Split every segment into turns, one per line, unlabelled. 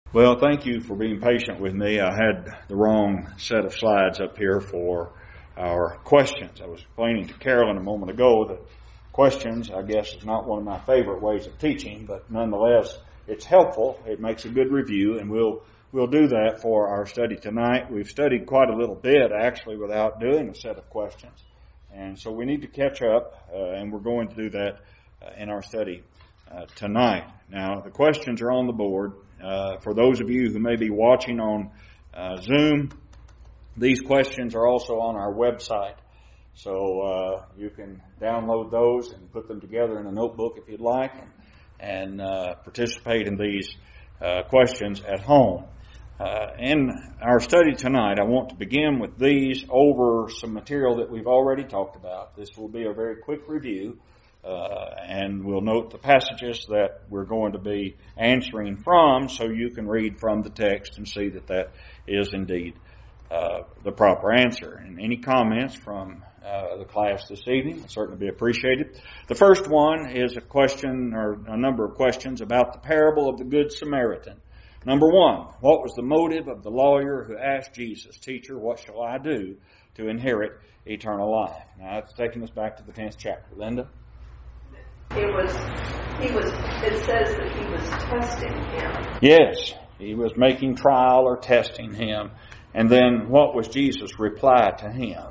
Well, thank you for being patient with me. I had the wrong set of slides up here for our questions. I was explaining to Carolyn a moment ago that questions, I guess, is not one of my favorite ways of teaching, but nonetheless, it's helpful. It makes a good review, and we'll do that for our study tonight. We've studied quite a little bit, actually, without doing a set of questions. And so we need to catch up, and we're going to do that in our study tonight. Now, the questions are on the board. For those of you who may be watching on Zoom, these questions are also on our website. So you can download those and put them together in a notebook if you'd like and participate in these questions at home. In our study tonight, I want to begin with these over some material that we've already talked about. This will be a very quick review. And we'll note the passages that we're going to be answering from so you can read from the text and see that that is indeed the proper answer. And any comments from the class this evening will certainly be appreciated. The first one is a question or a number of questions about the parable of the Good Samaritan. Number one, what was the motive of the lawyer who asked Jesus, "Teacher, what shall I do to inherit eternal life?" Now, that's taking us back to the 10th chapter. Linda?
It says that he was testing him.
Yes, he was making trial or testing him. And then what was Jesus' reply to him?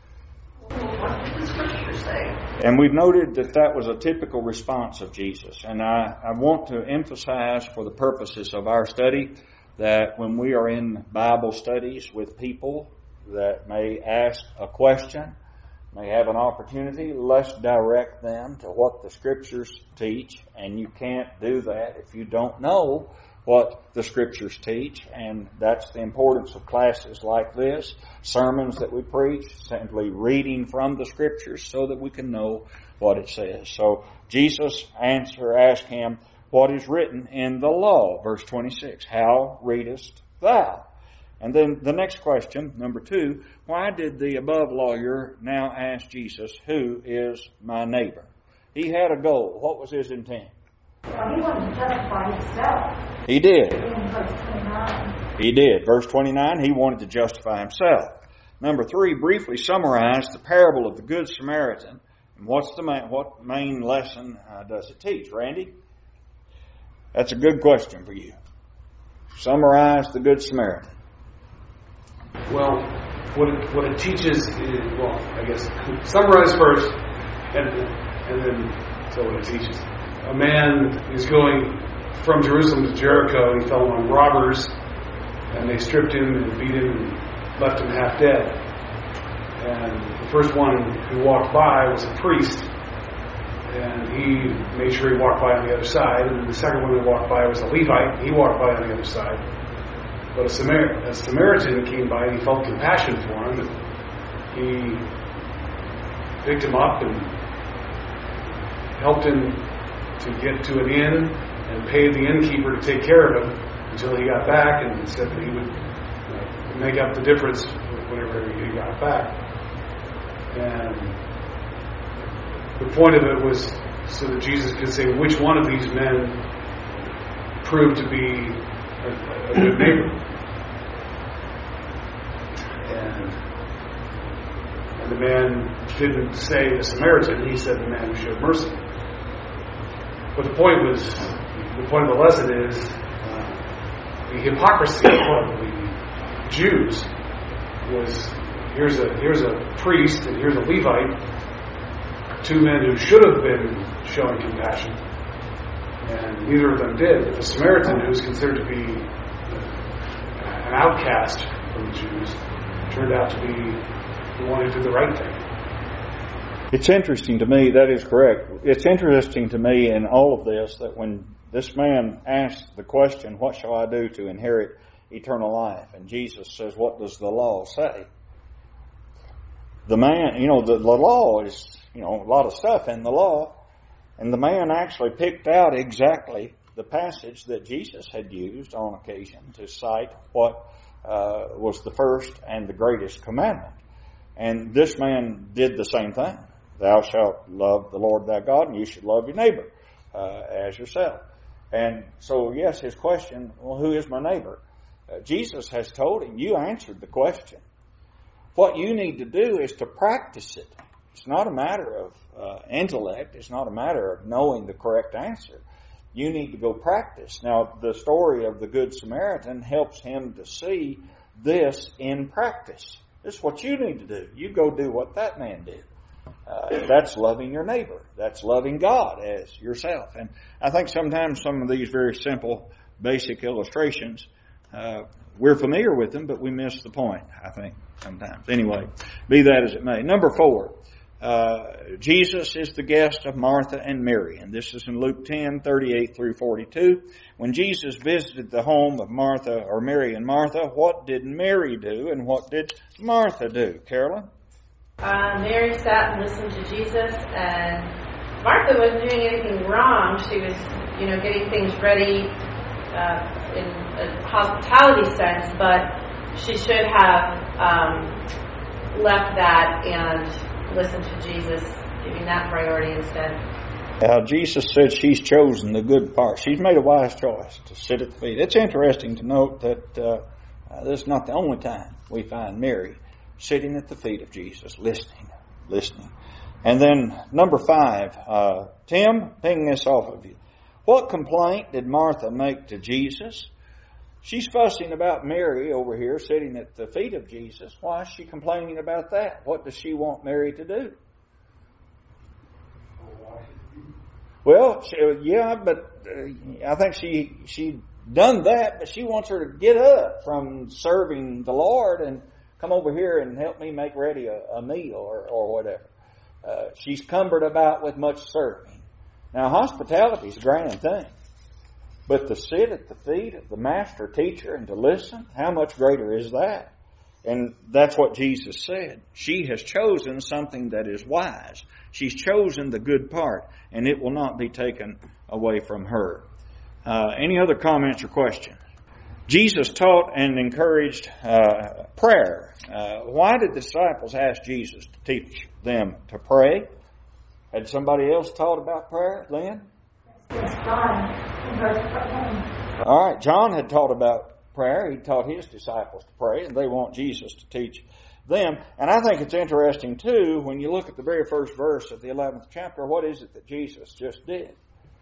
What did the Scripture say?
And we've noted that that was a typical response of Jesus. And I want to emphasize for the purposes of our study that when we are in Bible studies with people that may ask a question, may have an opportunity, let's direct them to what the Scriptures teach. And you can't do that if you don't know what the Scriptures teach. And that's the importance of classes like this, sermons that we preach, simply reading from the Scriptures so that we can know what it says. So Jesus' answer asked him, "What is written in the law?" Verse 26, "How readest thou?" And then the next question, number 2, why did the above lawyer now ask Jesus, "Who is my neighbor?" He had a goal. What was his intent?
Well, he wanted to justify himself.
He did.
In verse 29.
He did. Verse 29, he wanted to justify himself. Number 3, briefly summarize the parable of the Good Samaritan. And what main lesson does it teach? Randy? That's a good question for you. Summarize the Good Samaritan.
Well, what it teaches is, I guess, summarize first, and then tell what it teaches. A man is going from Jerusalem to Jericho. He fell among robbers, and they stripped him and beat him and left him half dead. And the first one who walked by was a priest, and he made sure he walked by on the other side. And the second one who walked by was a Levite. He walked by on the other side. But a Samaritan came by and he felt compassion for him. And he picked him up and helped him to get to an inn and paid the innkeeper to take care of him until he got back, and said that he would make up the difference whenever he got back. And the point of it was so that Jesus could say which one of these men proved to be a good neighbor. And the man didn't say the Samaritan, he said the man who showed mercy. But the point of the lesson is the hypocrisy of the Jews was here's a priest and here's a Levite, 2 men who should have been showing compassion, and neither of them did. But the Samaritan, who was considered to be an outcast from the Jews, turned out to be the one who did the right thing.
It's interesting to me, that is correct. It's interesting to me in all of this that when this man asks the question, "What shall I do to inherit eternal life?" And Jesus says, "What does the law say?" The man, the law is, a lot of stuff in the law. And the man actually picked out exactly the passage that Jesus had used on occasion to cite what was the first and the greatest commandment. And this man did the same thing. Thou shalt love the Lord thy God, and you should love your neighbor as yourself. And so, yes, his question, well, who is my neighbor? Jesus has told him, you answered the question. What you need to do is to practice it. It's not a matter of intellect. It's not a matter of knowing the correct answer. You need to go practice. Now, the story of the Good Samaritan helps him to see this in practice. This is what you need to do. You go do what that man did. That's loving your neighbor. That's loving God as yourself. And I think sometimes some of these very simple, basic illustrations, we're familiar with them, but we miss the point, I think, sometimes. Anyway, be that as it may. Number 4, Jesus is the guest of Martha and Mary. And this is in Luke 10:38 through 42. When Jesus visited the home of Martha, or Mary and Martha, what did Mary do and what did Martha do? Carolyn?
Mary sat and listened to Jesus, and Martha wasn't doing anything wrong. She was, getting things ready in a hospitality sense, but she should have left that and listened to Jesus, giving that priority instead.
Jesus said she's chosen the good part. She's made a wise choice to sit at the feet. It's interesting to note that this is not the only time we find Mary sitting at the feet of Jesus, listening. And then number 5, Tim, ping this off of you. What complaint did Martha make to Jesus? She's fussing about Mary over here sitting at the feet of Jesus. Why is she complaining about that? What does she want Mary to do? Well, but I think she done that, but she wants her to get up from serving the Lord and come over here and help me make ready a meal or whatever. She's cumbered about with much serving. Now, hospitality is a grand thing. But to sit at the feet of the master teacher and to listen, how much greater is that? And that's what Jesus said. She has chosen something that is wise. She's chosen the good part, and it will not be taken away from her. Any other comments or questions? Jesus taught and encouraged prayer. Why did the disciples ask Jesus to teach them to pray? Had somebody else taught about prayer, Lynn?
Yes, John, in verse 14.
All right, John had taught about prayer. He taught his disciples to pray, and they want Jesus to teach them. And I think it's interesting, too, when you look at the very first verse of the 11th chapter, what is it that Jesus just did?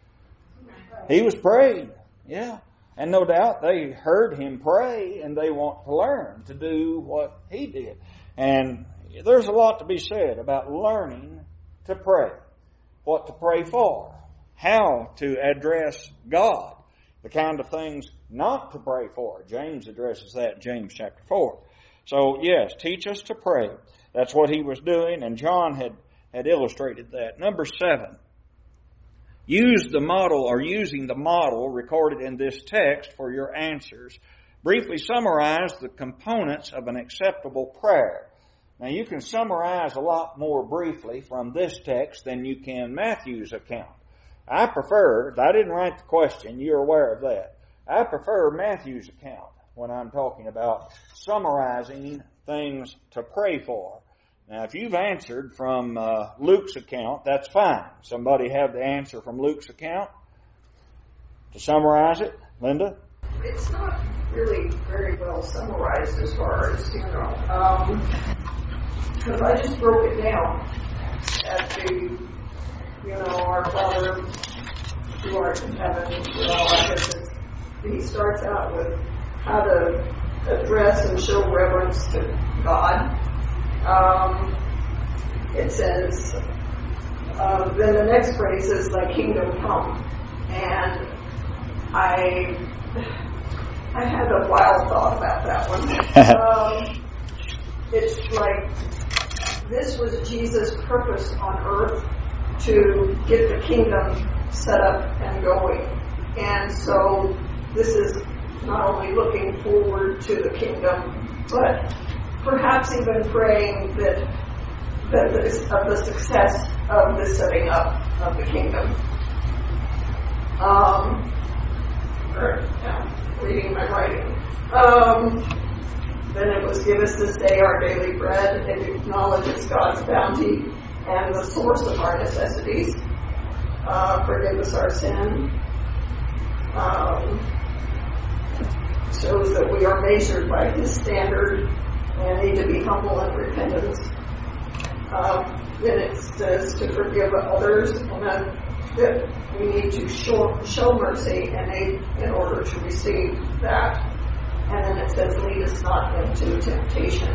He was praying, yeah. And no doubt they heard him pray, and they want to learn to do what he did. And there's a lot to be said about learning to pray, what to pray for, how to address God, the kind of things not to pray for. James addresses that in James chapter 4. So, yes, teach us to pray. That's what he was doing, and John had illustrated that. Number 7, using the model recorded in this text for your answers. Briefly summarize the components of an acceptable prayer. Now, you can summarize a lot more briefly from this text than you can Matthew's account. I didn't write the question, you're aware of that. I prefer Matthew's account when I'm talking about summarizing things to pray for. Now, if you've answered from Luke's account, that's fine. Somebody have the answer from Luke's account to summarize it? Linda?
It's not really very well summarized as far as, because I just broke it down at the, our Father who art in heaven, I guess he starts out with how to address and show reverence to God. It says, then the next phrase is, thy kingdom come. And I had a wild thought about that one. It's like, this was Jesus' purpose on earth to get the kingdom set up and going. And so this is not only looking forward to the kingdom, but perhaps even praying that of the success of the setting up of the kingdom. Reading my writing. Then it was, give us this day our daily bread, and acknowledges God's bounty and the source of our necessities. Forgive us our sin. shows that we are measured by His standard and need to be humble and repentant. Then it says to forgive others, and that we need to show mercy and aid in order to receive that. And then it says, lead us not into temptation,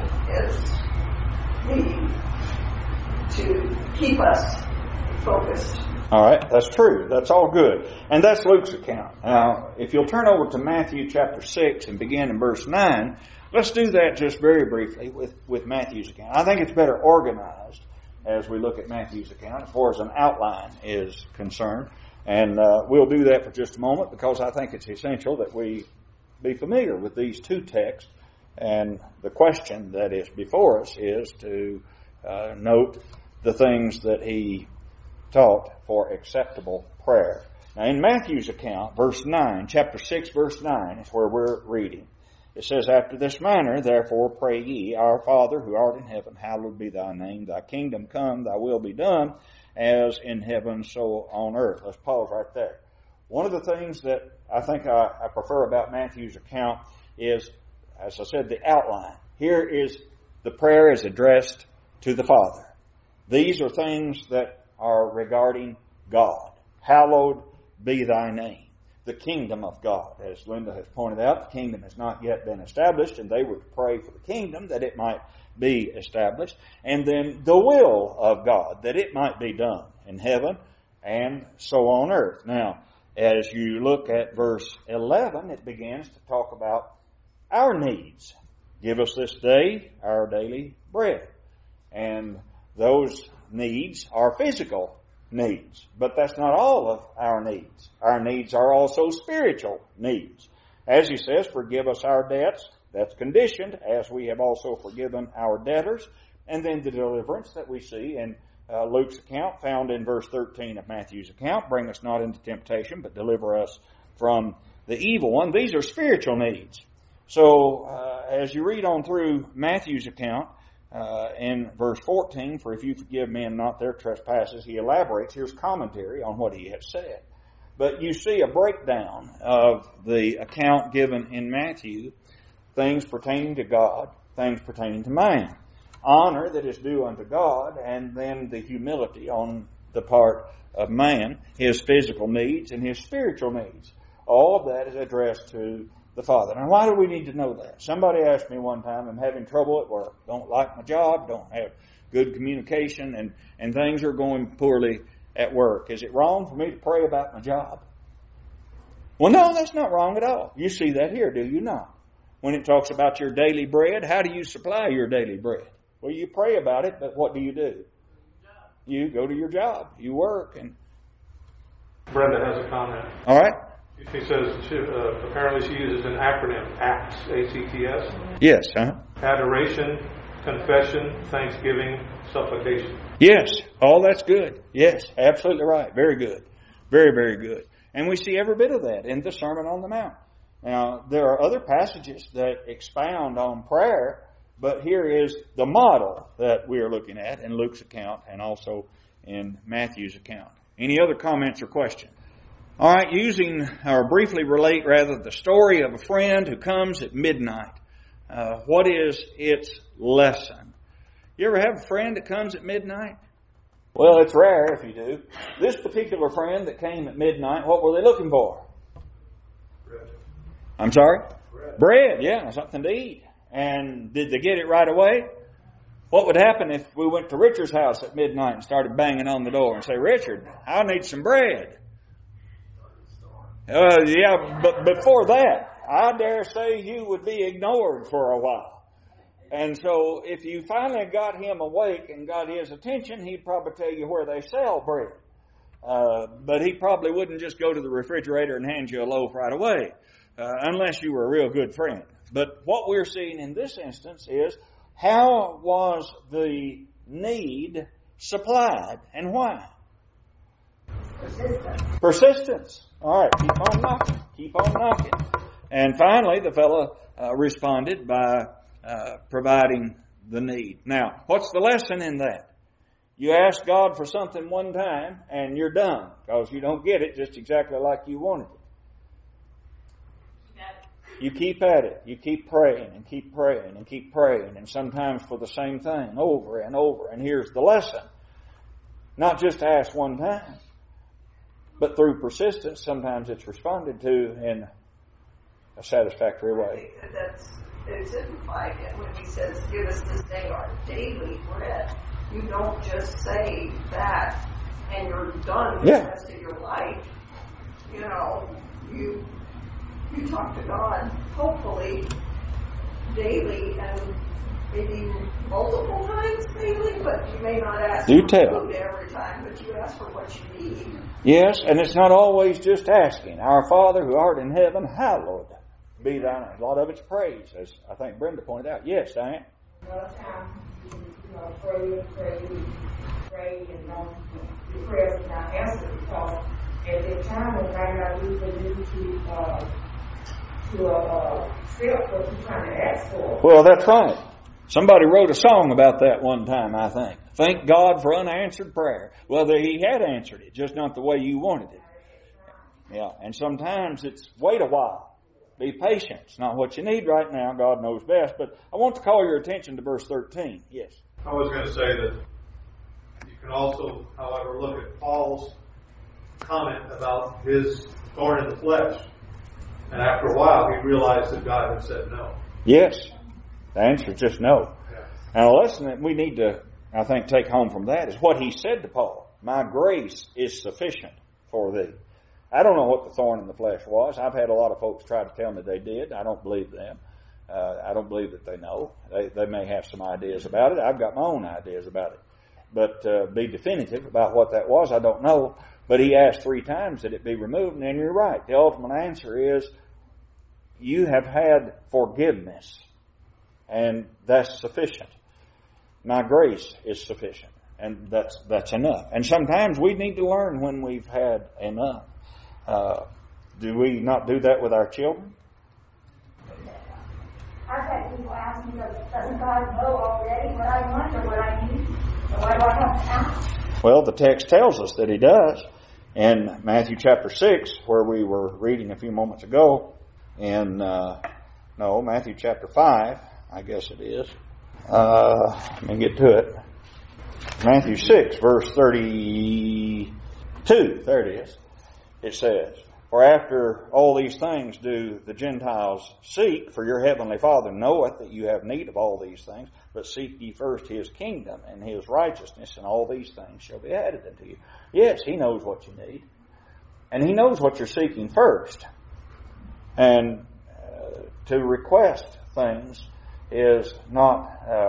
to keep us focused.
All right, that's true. That's all good. And that's Luke's account. Now, if you'll turn over to Matthew chapter 6 and begin in verse 9, let's do that just very briefly with Matthew's account. I think it's better organized as we look at Matthew's account as far as an outline is concerned. And we'll do that for just a moment because I think it's essential that we be familiar with these two texts. And the question that is before us is to note the things that he taught for acceptable prayer. Now in Matthew's account, verse 9, chapter 6, verse 9 is where we're reading. It says, after this manner, therefore, pray ye, Our Father, who art in heaven, hallowed be thy name. Thy kingdom come, thy will be done, as in heaven, so on earth. Let's pause right there. One of the things that I think I prefer about Matthew's account is, as I said, the outline. Here is the prayer is addressed to the Father. These are things that are regarding God. Hallowed be thy name. The kingdom of God. As Linda has pointed out, the kingdom has not yet been established, and they were to pray for the kingdom that it might be established. And then the will of God, that it might be done in heaven and so on earth. Now, as you look at verse 11, it begins to talk about our needs. Give us this day our daily bread. And those needs are physical needs. But that's not all of our needs. Our needs are also spiritual needs. As he says, forgive us our debts. That's conditioned, as we have also forgiven our debtors. And then the deliverance that we see in Luke's account, found in verse 13 of Matthew's account. Bring us not into temptation, but deliver us from the evil one. These are spiritual needs. So, as you read on through Matthew's account, in verse 14, for if you forgive men not their trespasses, he elaborates. Here's commentary on what he has said. But you see a breakdown of the account given in Matthew, things pertaining to God, things pertaining to man. Honor that is due unto God, and then the humility on the part of man, his physical needs and his spiritual needs. All of that is addressed to the Father. Now, why do we need to know that? Somebody asked me one time, I'm having trouble at work, don't like my job, don't have good communication, and things are going poorly at work. Is it wrong for me to pray about my job? Well, no, that's not wrong at all. You see that here, do you not? When it talks about your daily bread, how do you supply your daily bread? Well, you pray about it, but what do? You go to your job, you work. And
Brenda has a comment.
All right.
She says apparently she uses an acronym, ACTS, A-C-T-S.
Yes,
Adoration, confession, thanksgiving, supplication.
Yes, all that's good. Yes, absolutely right. Very good. Very, very good. And we see every bit of that in the Sermon on the Mount. Now, there are other passages that expound on prayer, but here is the model that we are looking at in Luke's account and also in Matthew's account. Any other comments or questions? All right, briefly relate the story of a friend who comes at midnight. What is its lesson? You ever have a friend that comes at midnight? Well, it's rare if you do. This particular friend that came at midnight, what were they looking for?
Bread.
I'm sorry? Bread, yeah, something to eat. And did they get it right away? What would happen if we went to Richard's house at midnight and started banging on the door and say, Richard, I need some bread? Yeah, but before that, I dare say you would be ignored for a while. And so if you finally got him awake and got his attention, he'd probably tell you where they sell bread. But he probably wouldn't just go to the refrigerator and hand you a loaf right away, unless you were a real good friend. But what we're seeing in this instance is, how was the need supplied and why? Persistence. All right, keep on knocking. And finally, the fellow responded by providing the need. Now, what's the lesson in that? You ask God for something one time and you're done because you don't get it just exactly like you wanted it. You keep at it. You keep praying and keep praying and keep praying, and sometimes for the same thing over and over. And here's the lesson. Not just to ask one time, but through persistence, sometimes it's responded to in a satisfactory way.
That's exemplified when he says, give us this day our daily bread. You don't just say that and you're done with the rest of your life. You know, you talk to God, hopefully, daily and maybe multiple times daily, but you may not ask for food every time, but you ask for what you need.
Yes, and it's not always just asking. Our Father who art in heaven, hallowed be thy name. A lot of it's praise, as I think Brenda pointed out. Yes, Diane?
Another time, pray, and your prayers are not answered because at that time when God used you to accept what you're trying to ask for.
Well, that's right. Somebody wrote a song about that one time, I think. Thank God for unanswered prayer. Well, He had answered it, just not the way you wanted it. Yeah, and sometimes it's wait a while. Be patient. It's not what you need right now. God knows best. But I want to call your attention to verse 13. Yes.
I was going to say that you can also, however, look at Paul's comment about his thorn in the flesh. And after a while, he realized that God had said no.
Yes. The answer is just no.
Yeah.
And a lesson that we need to, I think, take home from that is what he said to Paul. My grace is sufficient for thee. I don't know what the thorn in the flesh was. I've had a lot of folks try to tell me they did. I don't believe them. I don't believe that they know. They may have some ideas about it. I've got my own ideas about it. But be definitive about what that was, I don't know. But he asked 3 times that it be removed, and you're right. The ultimate answer is you have had forgiveness, and that's sufficient. My grace is sufficient, and that's enough. And sometimes we need to learn when we've had enough. Do we not do that with our children?
I've had people ask me, doesn't God know already what I want or what I need? So why do I have to ask?
Well, the text tells us that He does. In Matthew chapter 6, where we were reading a few moments ago, in Matthew chapter 5, I guess it is. Let me get to it. Matthew 6, verse 32. There it is. It says, for after all these things do the Gentiles seek, for your heavenly Father knoweth that you have need of all these things, but seek ye first His kingdom and His righteousness, and all these things shall be added unto you. Yes, He knows what you need. And He knows what you're seeking first. And to request things is not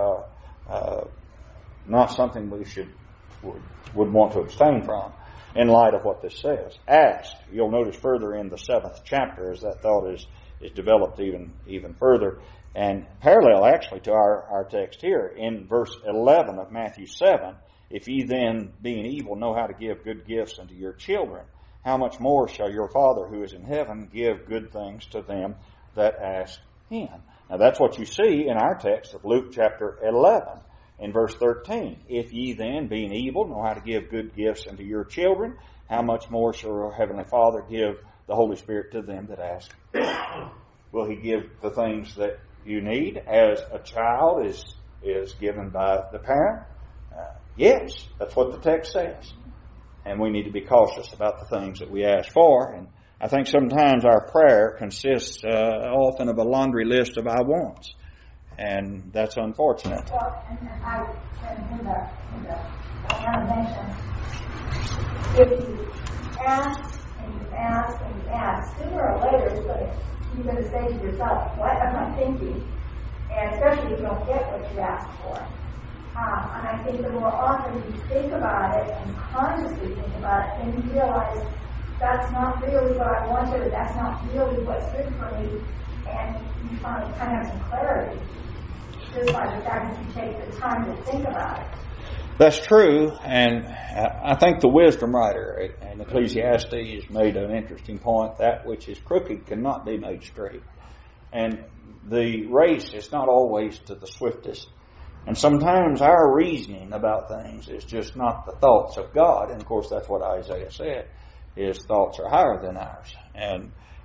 something we would want to abstain from in light of what this says. Ask. You'll notice further in the 7th chapter as that thought is developed even further, and parallel actually to our text here in verse 11 of Matthew 7. If ye then, being evil, know how to give good gifts unto your children, how much more shall your Father who is in heaven give good things to them that ask Him? Now that's what you see in our text of Luke chapter 11 in verse 13. If ye then, being evil, know how to give good gifts unto your children, how much more shall your heavenly Father give the Holy Spirit to them that ask Him? Will He give the things that you need as a child is given by the parent? Yes, that's what the text says. And we need to be cautious about the things that we ask for. And I think sometimes our prayer consists often of a laundry list of I wants. And that's unfortunate.
Well, and I in the mention, if you ask and you ask and you ask, sooner or later you're going to say to yourself, what am I thinking? And especially if you don't get what you asked for. And I think the more often you think about it and consciously think about it, then you realize that's not really what I wanted, or that's not really what's good for me, and you finally kind of have some clarity. Just by the fact that you take the time to think about it.
That's true, and I think the wisdom writer in Ecclesiastes made an interesting point. That which is crooked cannot be made straight. And the race is not always to the swiftest. And sometimes our reasoning about things is just not the thoughts of God. And of course that's what Isaiah said. His thoughts are higher than ours. And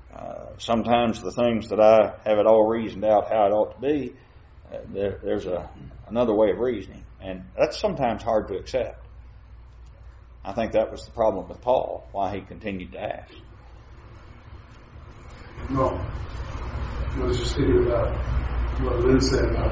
Sometimes the things that I have it all reasoned out how it ought to be, there's another way of reasoning. And that's sometimes hard to accept. I think that was the problem with Paul, why he continued to ask.
No. I was just thinking about what Lynn said about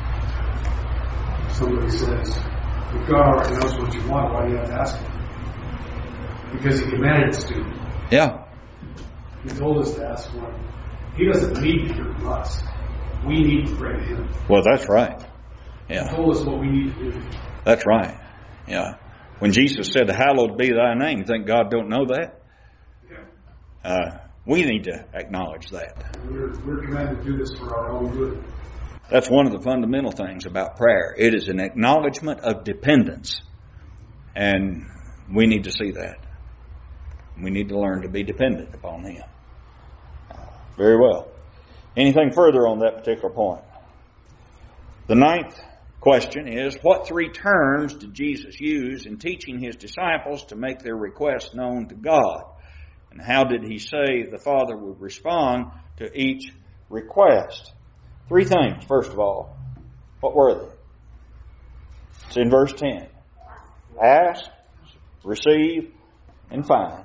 somebody says, if God already knows what you want, why do you have to ask Him? Because He commanded us to.
Yeah.
He told us to ask for Him. He doesn't need to hear from us. We need to pray to Him.
Well, that's right. Yeah.
He told us what we need to do.
That's right. Yeah. When Jesus said, hallowed be thy name, you think God don't know that?
Yeah.
We need to acknowledge that.
We're commanded to do this for our own good.
That's one of the fundamental things about prayer. It is an acknowledgement of dependence. And we need to see that. We need to learn to be dependent upon Him. Very well. Anything further on that particular point? The 9th question is, what 3 terms did Jesus use in teaching His disciples to make their requests known to God? And how did He say the Father would respond to each request? 3 things, first of all. What were they? It's in verse 10. Ask, receive, and find.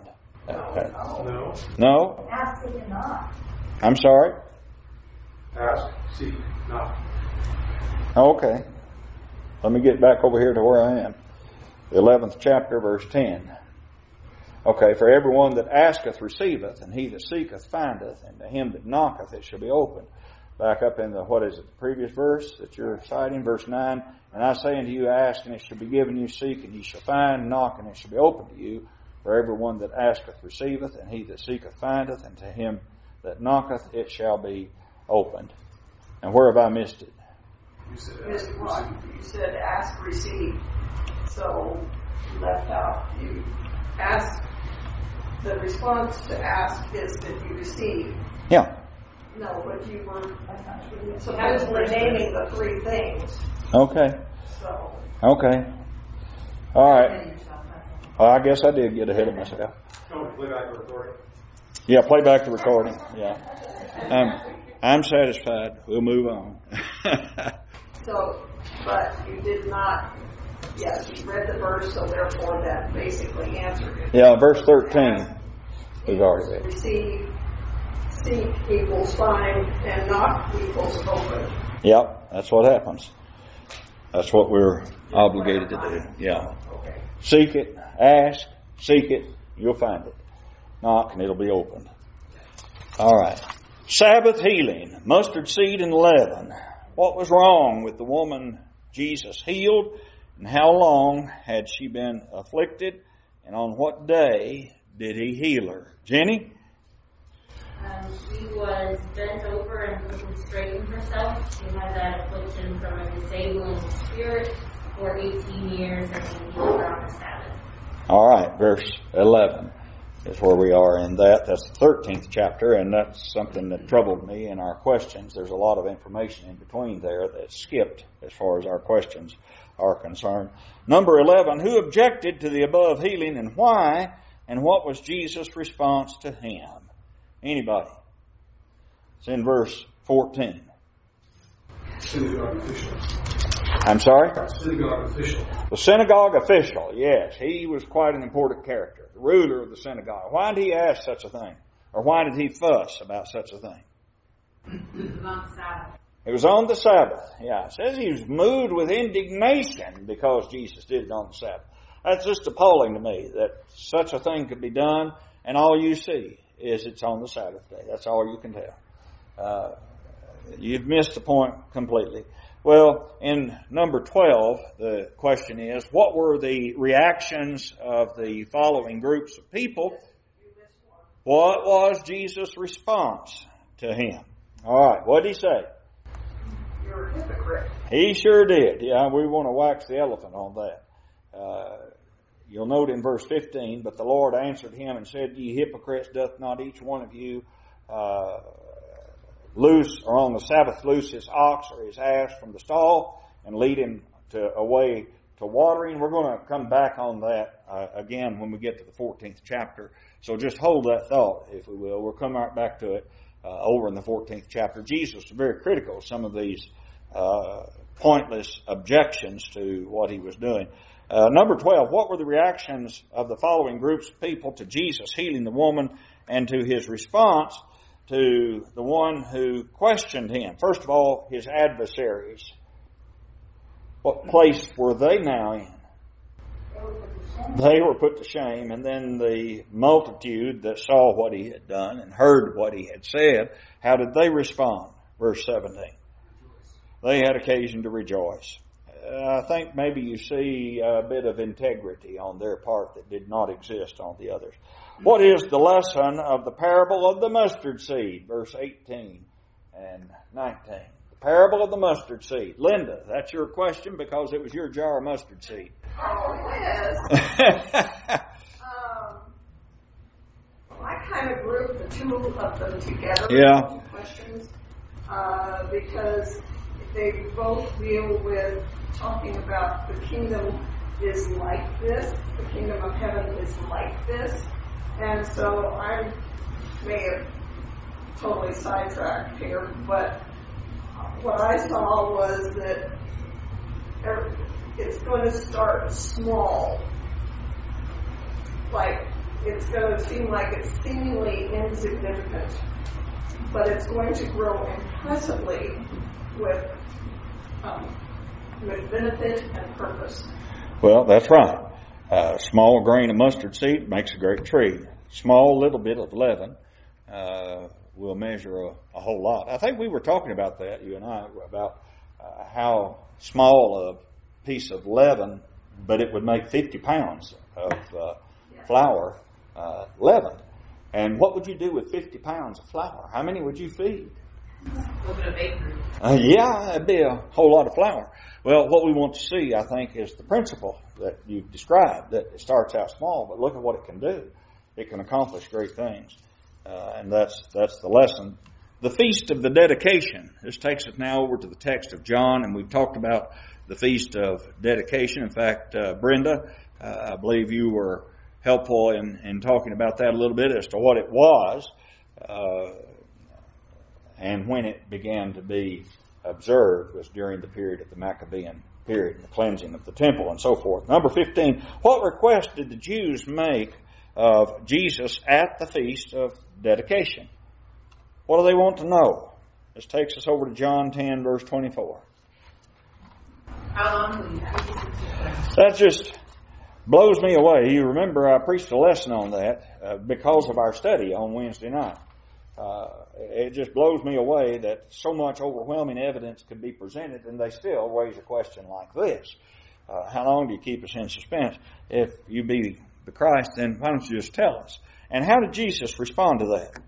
No.
No?
Ask it and knock.
I'm sorry?
Ask, seek, knock.
Okay. Let me get back over here to where I am. The 11th chapter, verse 10. Okay, for everyone that asketh receiveth, and he that seeketh findeth, and to him that knocketh it shall be opened. Back up in the, the previous verse that you're citing, verse 9. And I say unto you, ask, and it shall be given you, seek, and ye shall find, knock, and it shall be opened to you. For everyone that asketh receiveth, and he that seeketh findeth, and to him that knocketh it shall be opened. And where have I missed it?
You said
Missed
ask,
what?
receive.
You said ask, receive. So you left out. You ask. The response to ask is that you receive.
Yeah.
No, but you were
That's not true.
supposedly naming the 3 things.
Okay.
So
Okay. All right. Well, I guess I did get ahead of myself.
Come on, play back the recording.
Yeah, play back the recording. Yeah. I'm satisfied. We'll move on.
So, but you did not. Yes, you read the verse, so therefore that basically answered it.
Yeah, verse 13. We've already read.
Receive, seek equals find, and knock equals open.
Yep, that's what happens. That's what we're obligated to do. Yeah.
Okay.
Seek it, ask, seek it, you'll find it. Knock and it'll be opened. All right. Sabbath healing, mustard seed and leaven. What was wrong with the woman Jesus healed, and how long had she been afflicted, and on what day did He heal her? Jenny?
She was bent over and couldn't straighten herself. She had that affliction from a disabling spirit for 18 years, and she healed her on the Sabbath.
All right, verse 11 is where we are in that. That's the 13th chapter, and that's something that troubled me in our questions. There's a lot of information in between there that's skipped as far as our questions are concerned. Number 11, who objected to the above healing and why, and what was Jesus' response to him? Anybody? It's in verse 14.
Synagogue official.
I'm sorry?
Synagogue official.
The synagogue official, yes, he was quite an important character, the ruler of the synagogue. Why did he ask such a thing? Or why did he fuss about such a thing?
It was on the Sabbath.
It was on the Sabbath. Yeah, it says he was moved with indignation because Jesus did it on the Sabbath. That's just appalling to me that such a thing could be done, and all you see is it's on the Sabbath day. That's all you can tell. You've missed the point completely. Well, in number 12, the question is, what were the reactions of the following groups of people? What was Jesus' response to him? All right, what did he say?
You're a hypocrite.
He sure did. Yeah, we want to wax the elephant on that. You'll note in verse 15, but the Lord answered him and said, Ye hypocrites, doth not each one of you loose, or on the Sabbath loose his ox or his ass from the stall and lead him away to watering? We're going to come back on that again when we get to the 14th chapter. So just hold that thought, if we will. We'll come right back to it over in the 14th chapter. Jesus was very critical of some of these pointless objections to what he was doing. Number 12, what were the reactions of the following groups of people to Jesus healing the woman and to his response to the one who questioned him? First of all, his adversaries. What place were they now in? They were put to shame. And then the multitude that saw what he had done and heard what he had said, how did they respond? Verse 17. They had occasion to rejoice. I think maybe you see a bit of integrity on their part that did not exist on the others. What is the lesson of the parable of the mustard seed? Verse 18 and 19. The parable of the mustard seed. Linda, that's your question because it was your jar of mustard seed.
Oh, yes. I kind of grouped the two of them together.
Yeah.
Questions, because they both deal with talking about the kingdom is like this, the kingdom of heaven is like this, and so I may have totally sidetracked here, but what I saw was that it's going to start small, like it's going to seem like it's seemingly insignificant, but it's going to grow impressively with benefit and purpose.
Well, that's right. A small grain of mustard seed makes a great tree. Small little bit of leaven will measure a whole lot. I think we were talking about that, you and I, about how small a piece of leaven, but it would make 50 pounds of flour leavened. And what would you do with 50 pounds of flour? How many would you feed?
Look at a bakery.
Yeah, it'd be a whole lot of flour. Well, what we want to see, I think, is the principle that you've described, that it starts out small, but look at what it can do. It can accomplish great things. And that's the lesson. The Feast of the Dedication. This takes us now over to the text of John, and we've talked about the Feast of Dedication. In fact, Brenda, I believe you were helpful in talking about that a little bit as to what it was and when it began to be observed was during the period of the Maccabean period, the cleansing of the temple and so forth. Number 15, what request did the Jews make of Jesus at the Feast of Dedication? What do they want to know? This takes us over to John 10, verse 24.
How long will you have?
That just blows me away. You remember I preached a lesson on that because of our study on Wednesday night. It just blows me away that so much overwhelming evidence could be presented and they still raise a question like this. How long do you keep us in suspense? If you be the Christ, then why don't you just tell us? And how did Jesus respond to that?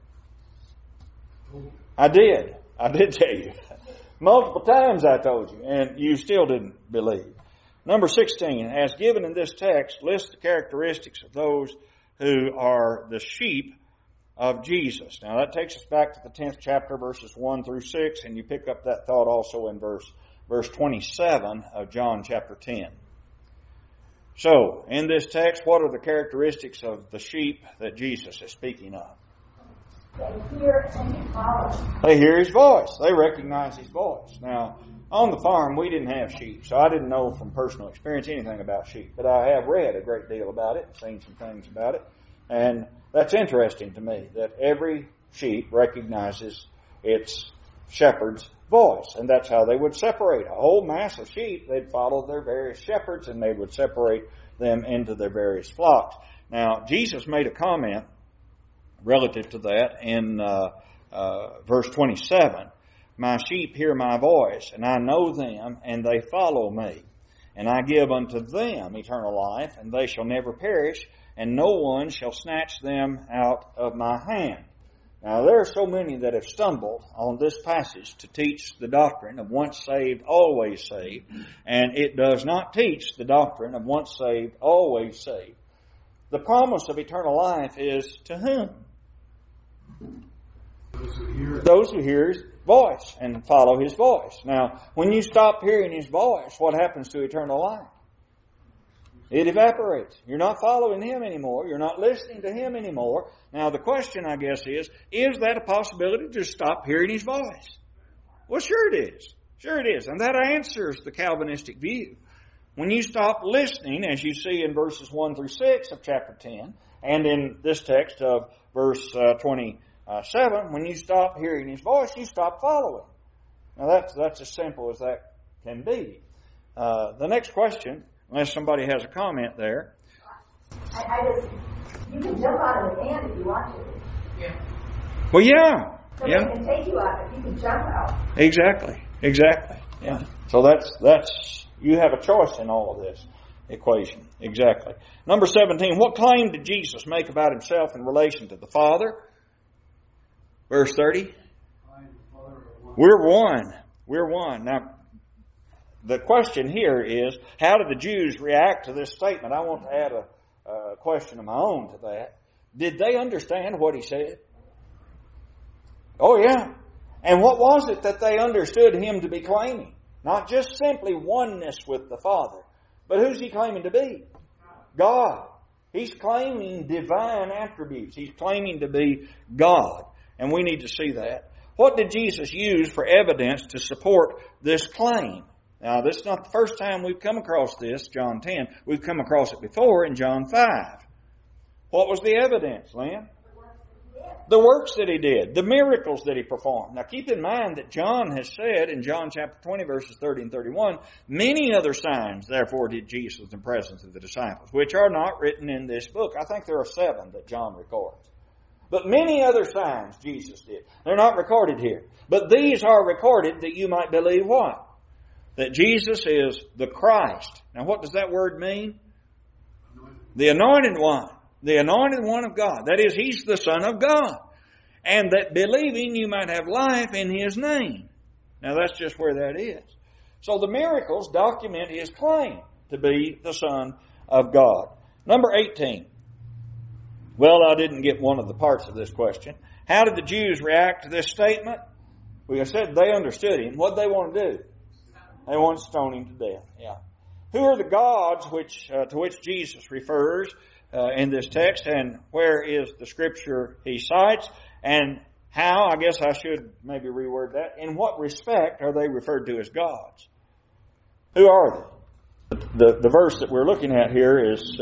I did tell you. Multiple times I told you, and you still didn't believe. Number 16, as given in this text, lists the characteristics of those who are the sheep of Jesus. Now that takes us back to the 10th chapter, verses 1 through 6, and you pick up that thought also in verse 27 of John chapter 10. So, in this text, what are the characteristics of the sheep that Jesus is speaking of?
They hear and follow.
They hear His voice. They recognize His voice. Now, on the farm, we didn't have sheep, so I didn't know from personal experience anything about sheep. But I have read a great deal about it, seen some things about it. And that's interesting to me, that every sheep recognizes its shepherd's voice. And that's how they would separate. A whole mass of sheep, they'd follow their various shepherds and they would separate them into their various flocks. Now, Jesus made a comment relative to that in verse 27. My sheep hear my voice, and I know them, and they follow me. And I give unto them eternal life, and they shall never perish, and no one shall snatch them out of my hand. Now, there are so many that have stumbled on this passage to teach the doctrine of once saved, always saved, and it does not teach the doctrine of once saved, always saved. The promise of eternal life is to whom? Those who hear His voice and follow His voice. Now, when you stop hearing His voice, what happens to eternal life? It evaporates. You're not following Him anymore. You're not listening to Him anymore. Now the question, I guess, is that a possibility to stop hearing His voice? Well, sure it is. Sure it is. And that answers the Calvinistic view. When you stop listening, as you see in verses 1 through 6 of chapter 10, and in this text of verse 27, when you stop hearing His voice, you stop following. Now that's as simple as that can be. The next question, unless somebody has a comment there.
You can jump out of the van if you want to.
Yeah.
Well, yeah.
Somebody can take you out if you can jump out.
Exactly. Yeah. So that's you have a choice in all of this equation. Exactly. Number 17, what claim did Jesus make about Himself in relation to the Father? Verse 30. We're one. We're one. Now, the question here is, how did the Jews react to this statement? I want to add a question of my own to that. Did they understand what He said? Oh, yeah. And what was it that they understood Him to be claiming? Not just simply oneness with the Father, but who's He claiming to be? God. He's claiming divine attributes. He's claiming to be God. And we need to see that. What did Jesus use for evidence to support this claim? Now, this is not the first time we've come across this, John 10. We've come across it before in John 5. What was the evidence, Lynn? The works that He did, the miracles that He performed. Now keep in mind that John has said in John chapter 20 verses 30 and 31, many other signs therefore did Jesus in the presence of the disciples, which are not written in this book. I think there are 7 that John records. But many other signs Jesus did. They're not recorded here. But these are recorded that you might believe what? That Jesus is the Christ. Now what does that word mean? The Anointed One. The Anointed One of God. That is, He's the Son of God. And that believing you might have life in His name. Now that's just where that is. So the miracles document His claim to be the Son of God. Number 18. Well, I didn't get one of the parts of this question. How did the Jews react to this statement? We said they understood Him. What did they want to do? They want to stone Him to death. Yeah. Who are the gods to which Jesus refers in this text, and where is the scripture He cites, and how, I guess I should maybe reword that, in what respect are they referred to as gods? Who are they? The verse that we're looking at here is,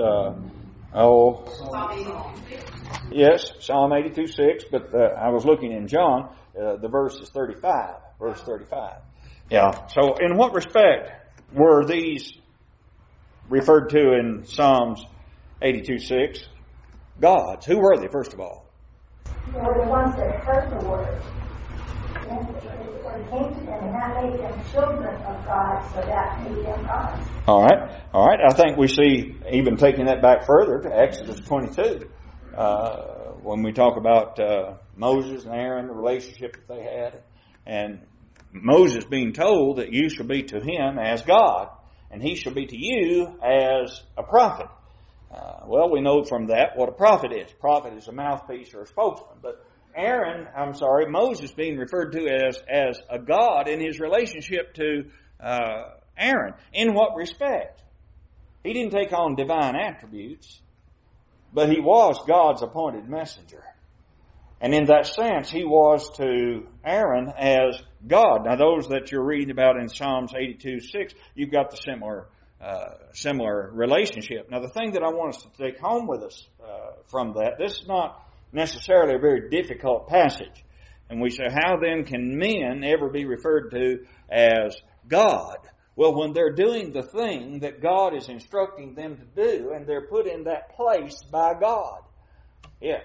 yes, Psalm 82:6, but I was looking in John, the verse is 35, verse 35. Yeah, so in what respect were these referred to in Psalms 82:6? Gods. Who were they, first of all?
They were the ones that heard the word. And they came to them, and that made them children of God, so that made them gods. All
right. I think we see, even taking that back further to Exodus 22, when we talk about Moses and Aaron, the relationship that they had, and Moses being told that you shall be to him as God, and he shall be to you as a prophet. Well, we know from that what a prophet is. A prophet is a mouthpiece or a spokesman. But Moses being referred to as a God in his relationship to Aaron. In what respect? He didn't take on divine attributes, but he was God's appointed messenger. And in that sense, he was to Aaron as God. Now, those that you're reading about in Psalms 82:6, you've got the similar relationship. Now, the thing that I want us to take home with us from that, this is not necessarily a very difficult passage. And we say, how then can men ever be referred to as God? Well, when they're doing the thing that God is instructing them to do, and they're put in that place by God. Yes.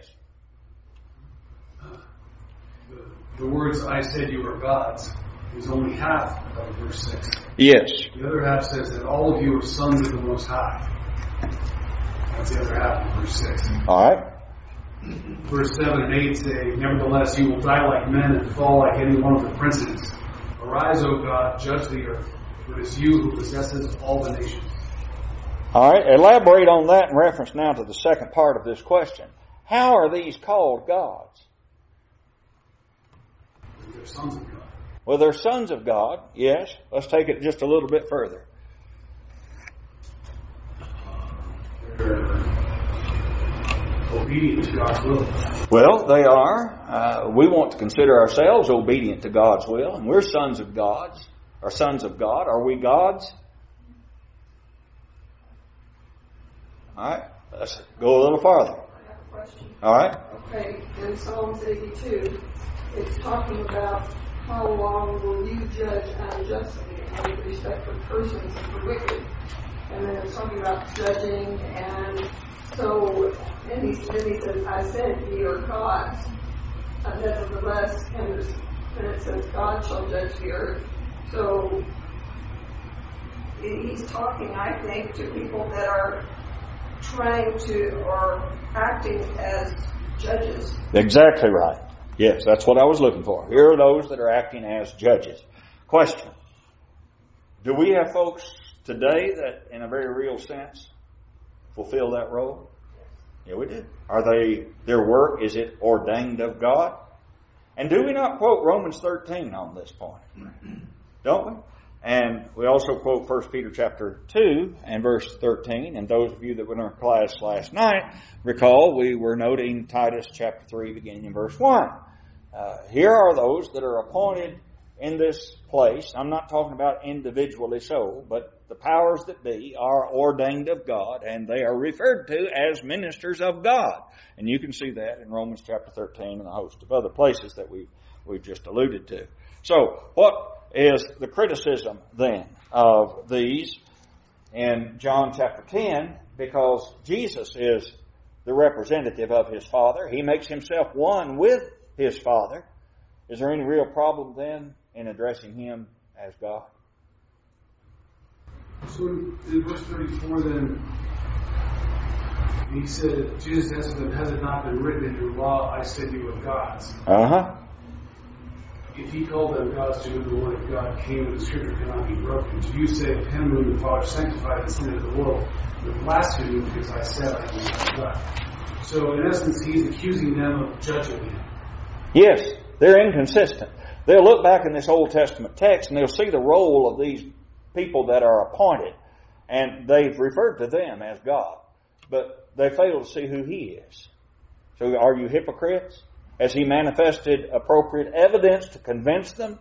The words, I said you are gods, is only half of verse 6.
Yes.
The other half says that all of you are sons of the Most High. That's the other half of verse 6.
All right.
Verse 7 and 8 say, nevertheless, you will die like men and fall like any one of the princes. Arise, O God, judge the earth, for it is you who possesses all the nations.
All right. Elaborate on that in reference now to the second part of this question. How are these called gods?
They're sons of God.
Well, they're sons of God, yes. Let's take it just a little bit further.
obedient to God's will?
Well, they are. We want to consider ourselves obedient to God's will, and we're sons of God. Are we God's? All right, let's go a little farther.
I have a question.
All right.
Okay, in Psalms 82, it's talking about how long will you judge unjustly and with respect for persons and for wicked. And then it's talking about judging, and so then he says, I said ye are gods. And nevertheless, and it says, God shall judge the earth. So he's talking, I think, to people that are trying to, or acting as judges.
Exactly right. Yes, that's what I was looking for. Here are those that are acting as judges. Question. Do we have folks today that, in a very real sense, fulfill that role? Yeah, we do. Are their work, is it ordained of God? And do we not quote Romans 13 on this point? Don't we? And we also quote 1 Peter chapter 2 and verse 13. And those of you that were in our class last night recall we were noting Titus chapter 3 beginning in verse 1. Here are those that are appointed in this place. I'm not talking about individually so, but the powers that be are ordained of God, and they are referred to as ministers of God. And you can see that in Romans chapter 13 and a host of other places that we've just alluded to. So, what is the criticism then of these in John chapter 10? Because Jesus is the representative of His Father. He makes Himself one with His Father. Is there any real problem then in addressing Him as God?
So in verse 34 then, he said, Jesus answered them, has it not been written in your law, I said you are gods? If he called them gods to whom the word of God came, and the scripture cannot be broken, do you say of him whom the Father sanctified and sent into the world, you blaspheme because I said I am not God? So in essence, he's accusing them of judging him.
Yes, they're inconsistent. They'll look back in this Old Testament text and they'll see the role of these people that are appointed, and they've referred to them as God, but they fail to see who He is. So are you hypocrites? Has He manifested appropriate evidence to convince them?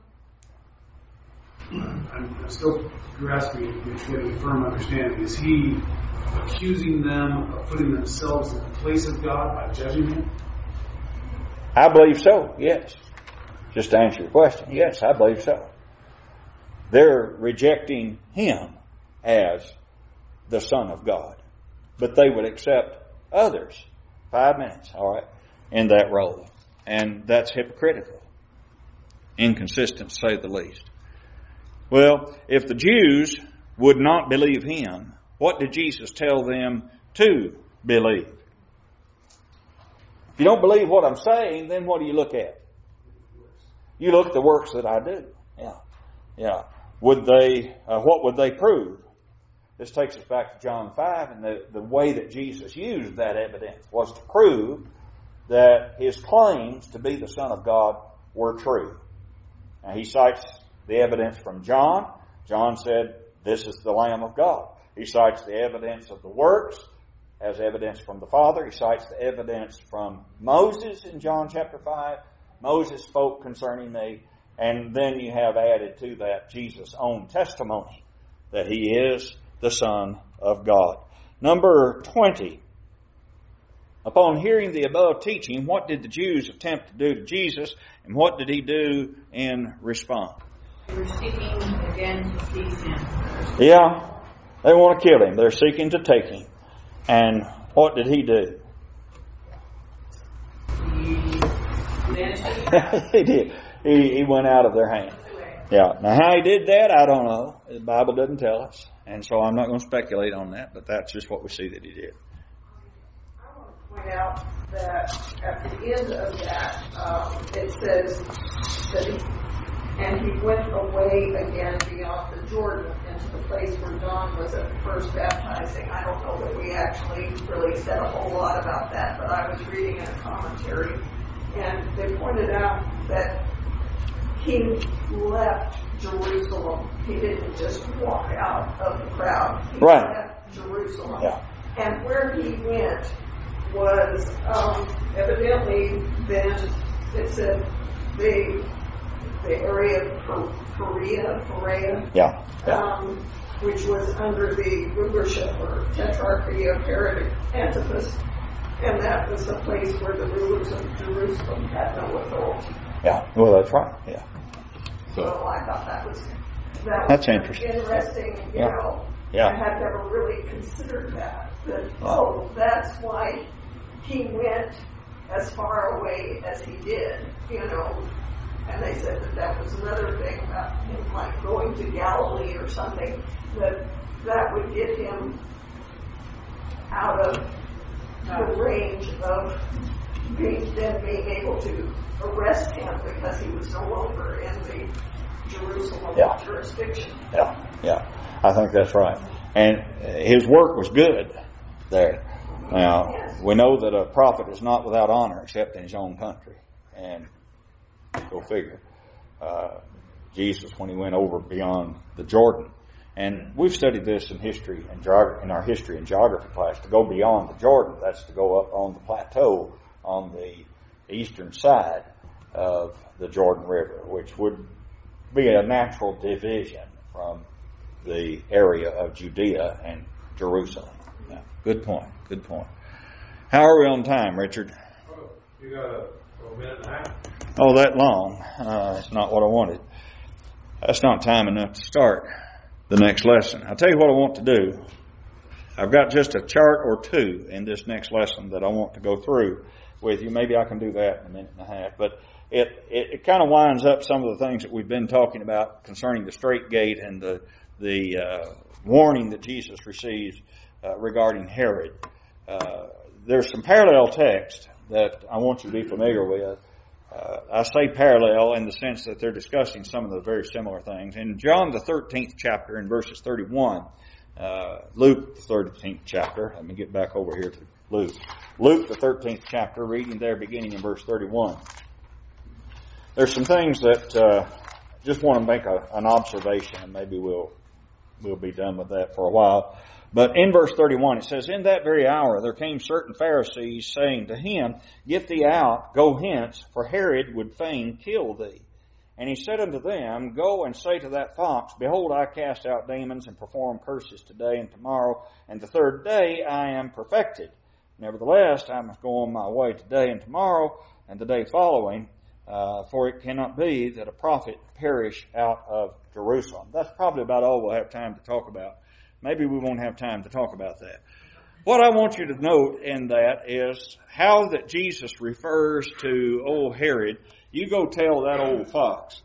I'm still grasping which way to firm understanding. Is He accusing them of putting themselves in the place of God by judging Him?
I believe so, yes. Just to answer your question, yes, I believe so. They're rejecting Him as the Son of God. But they would accept others, 5 minutes, all right, in that role. And that's hypocritical. Inconsistent, to say the least. Well, if the Jews would not believe Him, what did Jesus tell them to believe? If you don't believe what I'm saying, then what do you look at? You look at the works that I do. Yeah. What would they prove? This takes us back to John 5, and the way that Jesus used that evidence was to prove that His claims to be the Son of God were true. Now, He cites the evidence from John. John said, this is the Lamb of God. He cites the evidence of the works as evidence from the Father. He cites the evidence from Moses in John chapter 5. Moses spoke concerning me. And then you have added to that Jesus' own testimony that He is the Son of God. Number 20. Upon hearing the above teaching, what did the Jews attempt to do to Jesus, and what did He do in response?
They were seeking again to seize Him.
Yeah, they want to kill Him. They're seeking to take Him. And what did He do? He did. He went out of their hand. Yeah. Now, how He did that, I don't know. The Bible doesn't tell us. And so I'm not going to speculate on that, but that's just what we see that He did.
I want to point out that at the end of that, it says that He went away again beyond the Jordan into the place where John was at first baptizing. I don't know that we actually really said a whole lot about that, but I was reading in a commentary, and they pointed out that He left Jerusalem. He didn't just walk out of the crowd. He left Jerusalem.
Yeah.
And where He went was evidently then it said the area of Perea, which was under the rulership or tetrarchy of Herod Antipas, and that was the place where the rulers of Jerusalem had no authority.
Yeah, well, that's right. Yeah.
So I thought
that's interesting.
Interesting, you know.
Yeah.
I had never really considered that. That's why he went as far away as he did, you know. And they said that was another thing about him, like going to Galilee or something, that would get him out of the range of being able to arrest him because he was no longer in the Jerusalem jurisdiction.
Yeah. I think that's right. And his work was good there. Now, we know that a prophet is not without honor except in his own country. And go figure. Jesus, when he went over beyond the Jordan. And we've studied this in history and in our history and geography class. To go beyond the Jordan, that's to go up on the plateau on the eastern side of the Jordan River, which would be a natural division from the area of Judea and Jerusalem. Yeah, good point. How are we on time, Richard?
You got a minute and a half.
Oh, that long. That's not what I wanted. That's not time enough to start the next lesson. I'll tell you what I want to do. I've got just a chart or two in this next lesson that I want to go through with you. Maybe I can do that in a minute and a half. But it kind of winds up some of the things that we've been talking about concerning the straight gate and the warning that Jesus receives regarding Herod. There's some parallel text that I want you to be familiar with. I say parallel in the sense that they're discussing some of the very similar things. In John the 13th chapter, in verses 31, Luke the 13th chapter, let me get back over here to Luke. Luke the 13th chapter, reading there beginning in verse 31. There's some things that just want to make an observation, and maybe we'll be done with that for a while. But in verse 31 it says, "In that very hour there came certain Pharisees, saying to him, Get thee out, go hence, for Herod would fain kill thee. And he said unto them, Go and say to that fox, Behold, I cast out demons and perform curses today and tomorrow, and the third day I am perfected. Nevertheless, I must go on my way today and tomorrow, and the day following, for it cannot be that a prophet perish out of Jerusalem." That's probably about all we'll have time to talk about. Maybe we won't have time to talk about that. What I want you to note in that is how that Jesus refers to old Herod. You go tell that old fox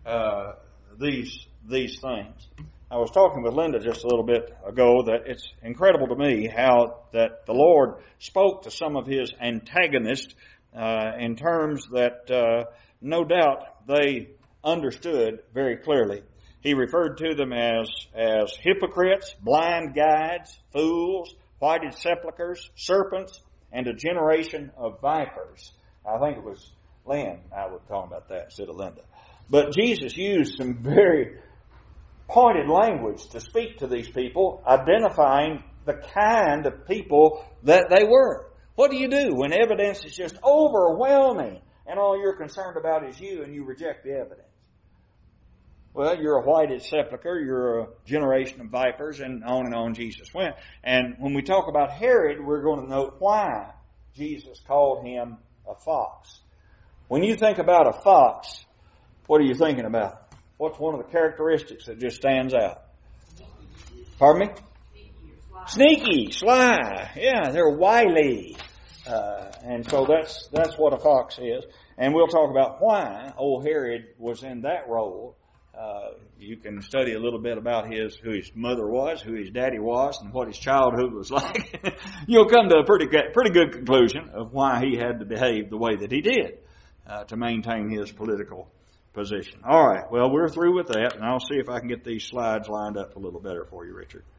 these things. I was talking with Linda just a little bit ago that it's incredible to me how that the Lord spoke to some of his antagonists in terms that no doubt they understood very clearly. He referred to them as hypocrites, blind guides, fools, whited sepulchres, serpents, and a generation of vipers. I think it was Lynn I was talking about that instead of Linda. But Jesus used some very pointed language to speak to these people, identifying the kind of people that they were. What do you do when evidence is just overwhelming and all you're concerned about is you and you reject the evidence? Well, you're a whited sepulchre, you're a generation of vipers, and on Jesus went. And when we talk about Herod, we're going to note why Jesus called him a fox. When you think about a fox, what are you thinking about? What's one of the characteristics that just stands out? Pardon me? Sneaky, sly. Yeah, they're wily. And so that's what a fox is. And we'll talk about why old Herod was in that role. You can study a little bit about who his mother was, who his daddy was, and what his childhood was like. You'll come to a pretty good conclusion of why he had to behave the way that he did to maintain his political position. All right, well, we're through with that, and I'll see if I can get these slides lined up a little better for you, Richard.